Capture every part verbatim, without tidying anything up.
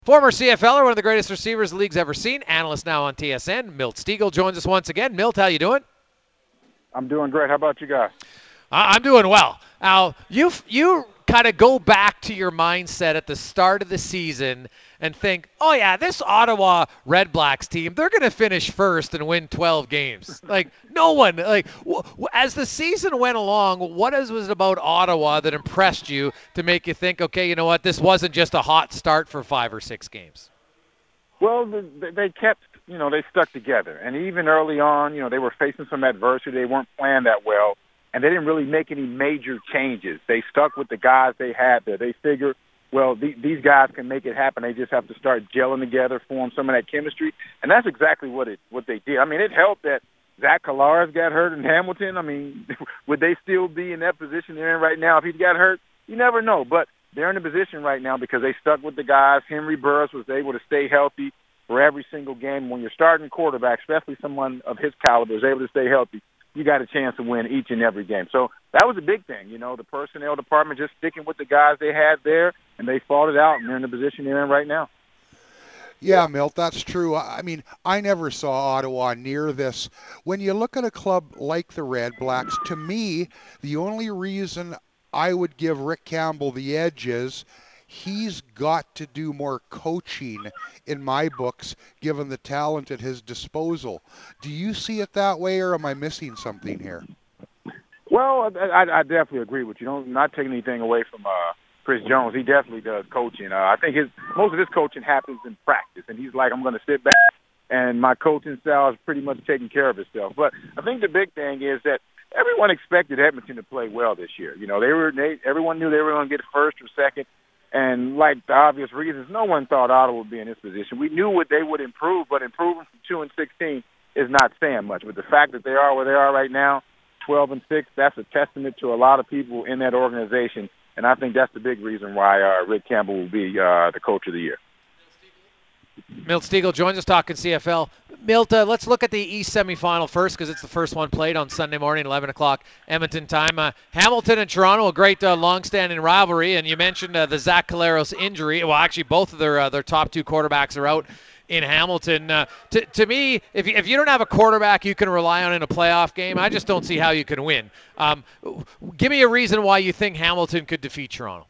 Former CFLer, one of the greatest receivers the league's ever seen, analyst now on T S N, Milt Stegall joins us once again. Milt, how you doing? I'm doing great. How about you guys? I'm doing well. Now, you you kind of go back to your mindset at the start of the season and think, oh yeah, this Ottawa Red Blacks team, they're going to finish first and win twelve games. Like, no one, like, w- w- as the season went along, what is, was it about Ottawa that impressed you to make you think, okay, you know what, this wasn't just a hot start for five or six games? Well, they, they kept, you know, they stuck together. And even early on, you know, they were facing some adversity. They weren't playing that well. And they didn't really make any major changes. They stuck with the guys they had there. They figured, well, the, these guys can make it happen. They just have to start gelling together, form some of that chemistry. And that's exactly what it what they did. I mean, it helped that Zach Collaros got hurt in Hamilton. I mean, would they still be in that position they're in right now if he got hurt? You never know. But they're in a position right now because they stuck with the guys. Henry Burris was able to stay healthy for every single game. When you're starting quarterback, especially someone of his caliber, is able to stay healthy, you got a chance to win each and every game. So that was a big thing, you know, the personnel department just sticking with the guys they had there, and they fought it out, and they're in the position they're in right now. Yeah, Milt, that's true. I mean, I never saw Ottawa near this. When you look at a club like the Red Blacks, to me, the only reason I would give Rick Campbell the edge is he's got to do more coaching in my books, given the talent at his disposal. Do you see it that way, or am I missing something here? Well, I, I definitely agree with you. Don't not taking anything away from uh, Chris Jones. He definitely does coaching. Uh, I think his most of his coaching happens in practice, and he's like, I'm going to sit back, and my coaching style is pretty much taking care of itself. But I think the big thing is that everyone expected Edmonton to play well this year. You know, they were they, everyone knew they were going to get first or second. And like the obvious reasons, no one thought Ottawa would be in this position. We knew what they would improve, but improving from two and sixteen is not saying much. But the fact that they are where they are right now, twelve and six, that's a testament to a lot of people in that organization. And I think that's the big reason why uh, Rick Campbell will be uh, the coach of the year. Milt Stegall joins us talking C F L. Milt, uh, let's look at the East semifinal first because it's the first one played on Sunday morning, eleven o'clock Edmonton time. Uh, Hamilton and Toronto, a great uh, long-standing rivalry, and you mentioned uh, the Zach Collaros injury. Well, actually, both of their uh, their top two quarterbacks are out in Hamilton. Uh, to, to me, if you, if you don't have a quarterback you can rely on in a playoff game, I just don't see how you can win. Um, give me a reason why you think Hamilton could defeat Toronto.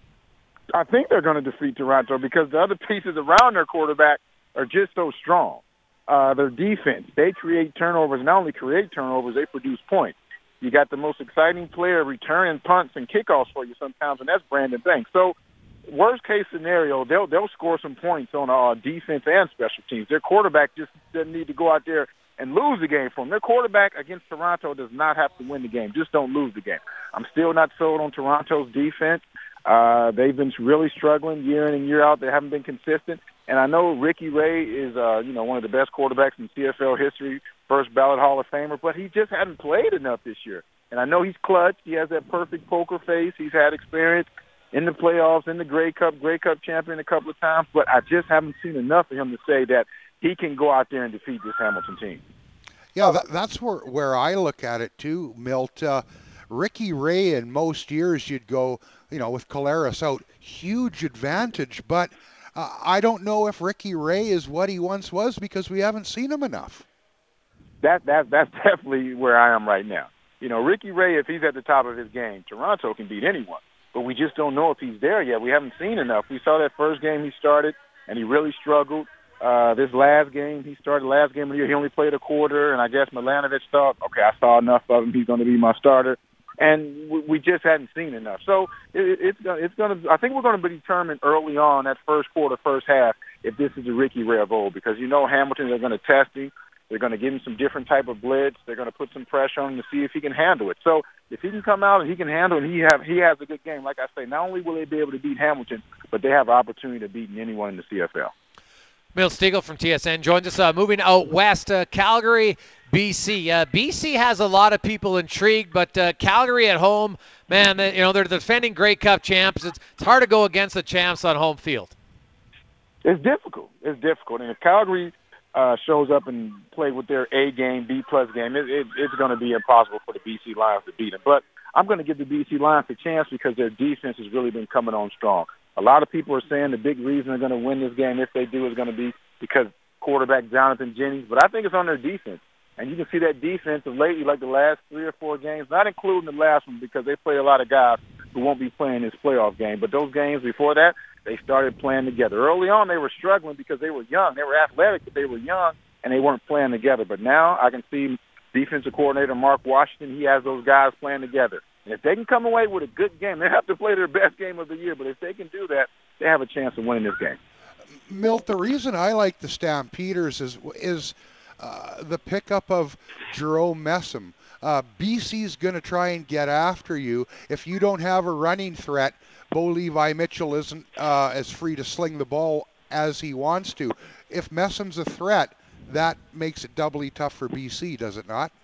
I think they're going to defeat Toronto because the other pieces around their quarterback are just so strong. Uh, their defense, they create turnovers. Not only create turnovers, they produce points. You got the most exciting player returning punts and kickoffs for you sometimes, and that's Brandon Banks. So worst case scenario, they'll they'll score some points on uh, defense and special teams. Their quarterback just doesn't need to go out there and lose the game for them. Their quarterback against Toronto does not have to win the game. Just don't lose the game. I'm still not sold on Toronto's defense. Uh, they've been really struggling year in and year out. They haven't been consistent. And I know Ricky Ray is, uh, you know, one of the best quarterbacks in C F L history, first ballot Hall of Famer, but he just hadn't played enough this year. And I know he's clutch. He has that perfect poker face. He's had experience in the playoffs, in the Grey Cup, Grey Cup champion a couple of times, but I just haven't seen enough of him to say that he can go out there and defeat this Hamilton team. Yeah, that, that's where, where I look at it too, Milt. Uh, Ricky Ray in most years you'd go, you know, with Collaros out, huge advantage, but uh, I don't know if Ricky Ray is what he once was because we haven't seen him enough. That that that's definitely where I am right now. You know, Ricky Ray, if he's at the top of his game, Toronto can beat anyone, but we just don't know if he's there yet. We haven't seen enough. We saw that first game he started, and he really struggled. Uh, this last game, he started last game of the year, he only played a quarter, and I guess Milanovic thought, okay, I saw enough of him, he's going to be my starter. And we just hadn't seen enough. So it, it's it's going to. I think we're going to be determined early on that first quarter, first half, if this is a Ricky Ray of old, because you know Hamilton, they're going to test him. They're going to give him some different type of blitz. They're going to put some pressure on him to see if he can handle it. So if he can come out and he can handle it, and he have he has a good game. Like I say, not only will they be able to beat Hamilton, but they have an opportunity to beat anyone in the C F L. Milt Stegall from T S N joins us. Uh, moving out west, uh, Calgary, B C. Uh, B C has a lot of people intrigued, but uh, Calgary at home, man, they, you know they're the defending Grey Cup champs. It's, it's hard to go against the champs on home field. It's difficult. It's difficult, and if Calgary uh, shows up and play with their A game, B plus game, it, it, it's going to be impossible for the B C Lions to beat them. But I'm going to give the B C Lions a chance because their defense has really been coming on strong. A lot of people are saying the big reason they're going to win this game, if they do, is going to be because quarterback Jonathan Jennings. But I think it's on their defense. And you can see that defense of lately, like the last three or four games, not including the last one because they play a lot of guys who won't be playing this playoff game. But those games before that, they started playing together. Early on, they were struggling because they were young. They were athletic, but they were young, and they weren't playing together. But now I can see defensive coordinator Mark Washington, he has those guys playing together. And if they can come away with a good game, they have to play their best game of the year. But if they can do that, they have a chance of winning this game. Milt, the reason I like the Stampeders is is uh, the pickup of Jerome Messam. Uh, B C's going to try and get after you. If you don't have a running threat, Bo Levi Mitchell isn't uh, as free to sling the ball as he wants to. If Messam's a threat, that makes it doubly tough for B C, does it not?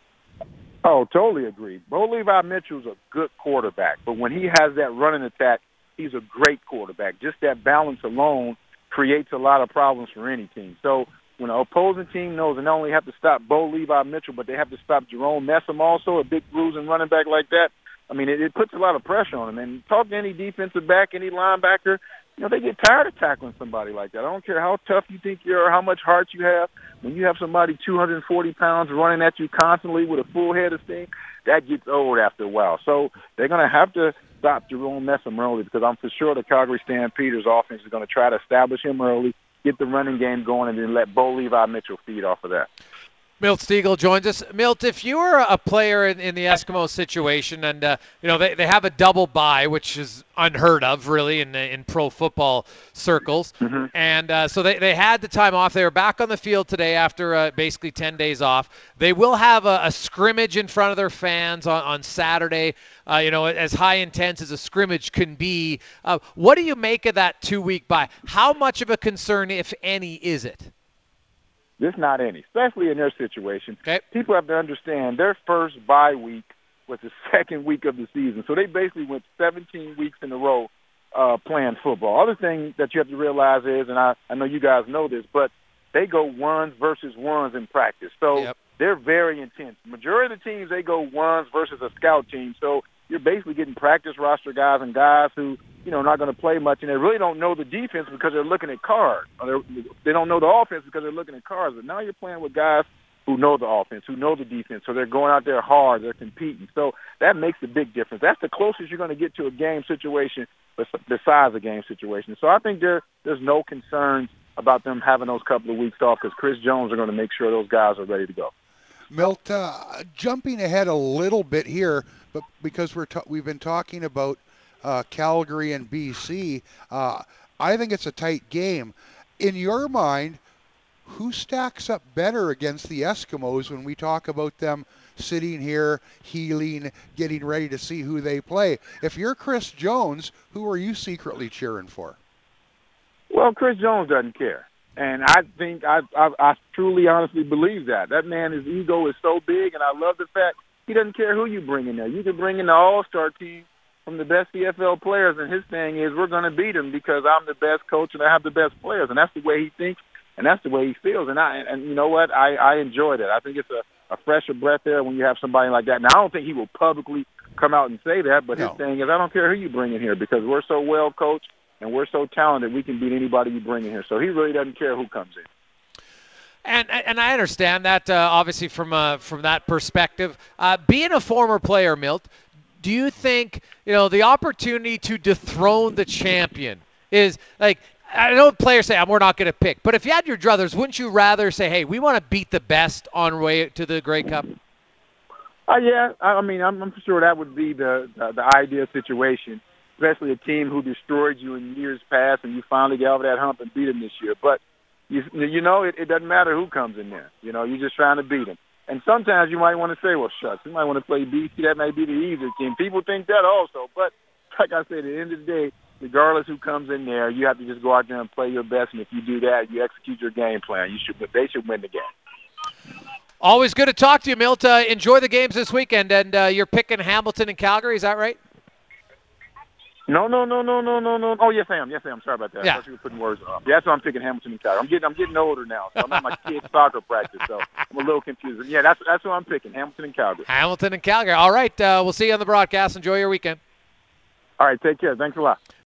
Oh, totally agree. Bo Levi Mitchell's a good quarterback, but when he has that running attack, he's a great quarterback. Just that balance alone creates a lot of problems for any team. So when an opposing team knows they not only have to stop Bo Levi Mitchell, but they have to stop Jerome Messam also, a big bruising running back like that, I mean, it, it puts a lot of pressure on them. And talk to any defensive back, any linebacker, you know, they get tired of tackling somebody like that. I don't care how tough you think you are or how much heart you have. When you have somebody two hundred forty pounds running at you constantly with a full head of steam, that gets old after a while. So they're going to have to stop Jerome Messam early because I'm for sure the Calgary Stampeders offense is going to try to establish him early, get the running game going, and then let Bo Levi Mitchell feed off of that. Milt Stegall joins us. Milt, if you were a player in, in the Eskimo situation, and uh, you know they, they have a double bye, which is unheard of, really, in in pro football circles, mm-hmm. and uh, so they, they had the time off. They were back on the field today after uh, basically ten days off. They will have a, a scrimmage in front of their fans on, on Saturday, uh, you know, as high intense as a scrimmage can be. Uh, what do you make of that two-week bye? How much of a concern, if any, is it? There's not any, especially in their situation. Okay. People have to understand their first bye week was the second week of the season. So they basically went seventeen weeks in a row uh, playing football. Other thing that you have to realize is, and I, I know you guys know this, but they go ones versus ones in practice. So yep. they're very intense. The majority of the teams, they go ones versus a scout team. So you're basically getting practice roster guys and guys who, you know, not going to play much, and they really don't know the defense because they're looking at cards. Or they don't know the offense because they're looking at cards. But now you're playing with guys who know the offense, who know the defense, so they're going out there hard, they're competing. So that makes a big difference. That's the closest you're going to get to a game situation besides a game situation. So I think there there's no concerns about them having those couple of weeks off because Chris Jones are going to make sure those guys are ready to go. Milt, uh, jumping ahead a little bit here, but because we're ta- we've been talking about uh, Calgary and B C, uh, I think it's a tight game. In your mind, who stacks up better against the Eskimos when we talk about them sitting here, healing, getting ready to see who they play? If you're Chris Jones, who are you secretly cheering for? Well, Chris Jones doesn't care. And I think I, I I truly, honestly believe that. That man, his ego is so big, and I love the fact he doesn't care who you bring in there. You can bring in the all-star team from the best C F L players, and his thing is we're going to beat them because I'm the best coach and I have the best players. And that's the way he thinks, and that's the way he feels. And I and you know what? I, I enjoy that. I think it's a, a fresher breath there when you have somebody like that. Now, I don't think he will publicly come out and say that, but no. his thing is I don't care who you bring in here because we're so well coached. And we're so talented, we can beat anybody you bring in here. So he really doesn't care who comes in. And and I understand that, uh, obviously, from uh, from that perspective. Uh, being a former player, Milt, do you think, you know, the opportunity to dethrone the champion is, like, I know players say, we're not going to pick. But if you had your druthers, wouldn't you rather say, hey, we want to beat the best on our way to the Grey Cup? Uh, yeah, I mean, I'm, I'm sure that would be the, the, the ideal situation. Especially a team who destroyed you in years past, and you finally get over that hump and beat them this year. But, you, you know, it, it doesn't matter who comes in there. You know, you're just trying to beat them. And sometimes you might want to say, well, shucks, you might want to play B C. That may be the easier team. People think that also. But, like I said, at the end of the day, regardless who comes in there, you have to just go out there and play your best. And if you do that, you execute your game plan. You should. They should win the game. Always good to talk to you, Milt. Uh, enjoy the games this weekend. And uh, you're picking Hamilton and Calgary, is that right? No, no, no, no, no, no, no. Oh, yes, I am. Yes, I am. Sorry about that. Yeah. I thought you were putting words on. Yeah, that's why I'm picking Hamilton and Calgary. I'm getting, I'm getting older now, so I'm at my kid's soccer practice, so I'm a little confused. Yeah, that's that's what I'm picking, Hamilton and Calgary. Hamilton and Calgary. All right, uh, we'll see you on the broadcast. Enjoy your weekend. All right, take care. Thanks a lot.